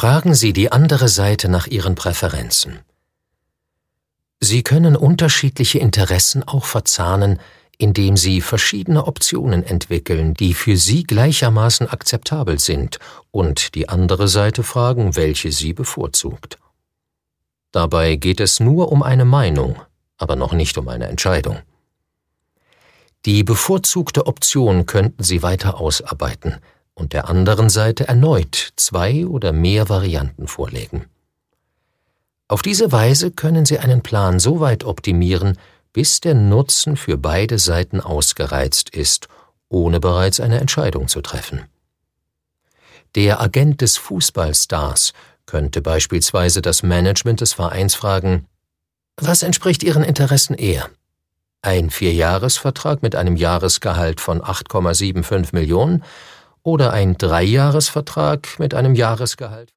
Fragen Sie die andere Seite nach ihren Präferenzen. Sie können unterschiedliche Interessen auch verzahnen, indem Sie verschiedene Optionen entwickeln, die für Sie gleichermaßen akzeptabel sind, und die andere Seite fragen, welche sie bevorzugt. Dabei geht es nur um eine Meinung, aber noch nicht um eine Entscheidung. Die bevorzugte Option könnten Sie weiter ausarbeiten und der anderen Seite erneut 2 oder mehr Varianten vorlegen. Auf diese Weise können Sie einen Plan so weit optimieren, bis der Nutzen für beide Seiten ausgereizt ist, ohne bereits eine Entscheidung zu treffen. Der Agent des Fußballstars könnte beispielsweise das Management des Vereins fragen: Was entspricht Ihren Interessen eher? Ein 4-Jahres-Vertrag mit einem Jahresgehalt von 8,75 Millionen oder ein 3-Jahres-Vertrag mit einem Jahresgehalt